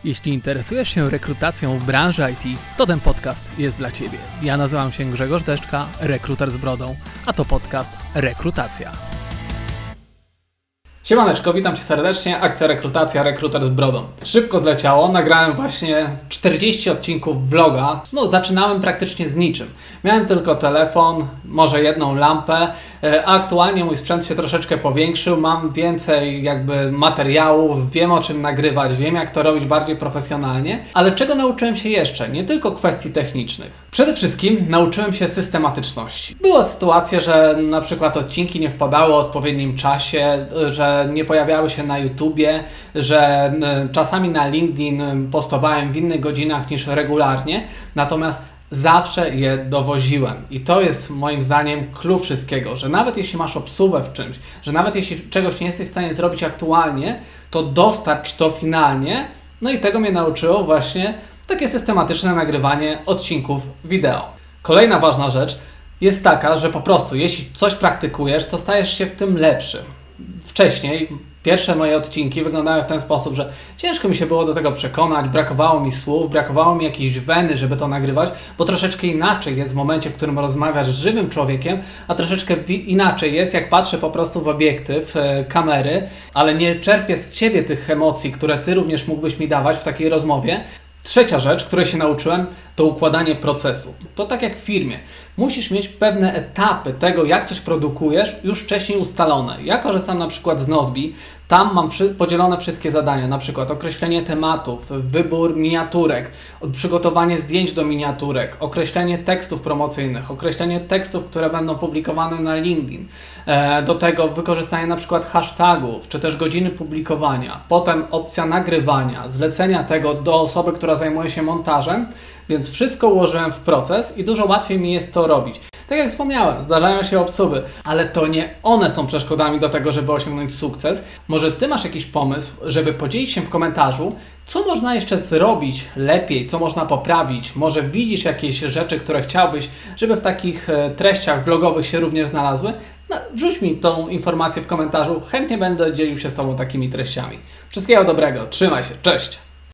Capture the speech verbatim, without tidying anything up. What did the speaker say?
Jeśli interesujesz się rekrutacją w branży I T, to ten podcast jest dla Ciebie. Ja nazywam się Grzegorz Deszczka, rekruter z brodą, a to podcast Rekrutacja. Siemaneczko, witam Cię serdecznie, akcja Rekrutacja, rekruter z brodą. Szybko zleciało, nagrałem właśnie czterdzieści odcinków vloga. No, zaczynałem praktycznie z niczym. Miałem tylko telefon, może jedną lampę, a aktualnie mój sprzęt się troszeczkę powiększył, mam więcej jakby materiałów, wiem o czym nagrywać, wiem jak to robić bardziej profesjonalnie, ale czego nauczyłem się jeszcze? Nie tylko kwestii technicznych. Przede wszystkim nauczyłem się systematyczności. Była sytuacja, że na przykład odcinki nie wpadały w odpowiednim czasie, że nie pojawiały się na YouTubie, że czasami na LinkedIn postowałem w innych godzinach niż regularnie, natomiast zawsze je dowoziłem. I to jest moim zdaniem clue wszystkiego, że nawet jeśli masz obsługę w czymś, że nawet jeśli czegoś nie jesteś w stanie zrobić aktualnie, to dostarcz to finalnie. No i tego mnie nauczyło właśnie takie systematyczne nagrywanie odcinków wideo. Kolejna ważna rzecz jest taka, że po prostu jeśli coś praktykujesz, to stajesz się w tym lepszy. Wcześniej pierwsze moje odcinki wyglądały w ten sposób, że ciężko mi się było do tego przekonać, brakowało mi słów, brakowało mi jakiejś weny, żeby to nagrywać, bo troszeczkę inaczej jest w momencie, w którym rozmawiasz z żywym człowiekiem, a troszeczkę inaczej jest, jak patrzę po prostu w obiektyw e, kamery, ale nie czerpię z Ciebie tych emocji, które Ty również mógłbyś mi dawać w takiej rozmowie. Trzecia rzecz, której się nauczyłem, to układanie procesu. To tak jak w firmie. Musisz mieć pewne etapy tego, jak coś produkujesz, już wcześniej ustalone. Ja korzystam na przykład z Nozbi. Tam mam podzielone wszystkie zadania, na przykład określenie tematów, wybór miniaturek, przygotowanie zdjęć do miniaturek, określenie tekstów promocyjnych, określenie tekstów, które będą publikowane na LinkedIn. Do tego wykorzystanie na przykład hashtagów, czy też godziny publikowania. Potem opcja nagrywania, zlecenia tego do osoby, która zajmuje się montażem. Więc wszystko ułożyłem w proces i dużo łatwiej mi jest to robić. Tak jak wspomniałem, zdarzają się obsuwy, ale to nie one są przeszkodami do tego, żeby osiągnąć sukces. Może Ty masz jakiś pomysł, żeby podzielić się w komentarzu, co można jeszcze zrobić lepiej, co można poprawić. Może widzisz jakieś rzeczy, które chciałbyś, żeby w takich treściach vlogowych się również znalazły. No, wrzuć mi tą informację w komentarzu, chętnie będę dzielił się z Tobą takimi treściami. Wszystkiego dobrego, trzymaj się, cześć!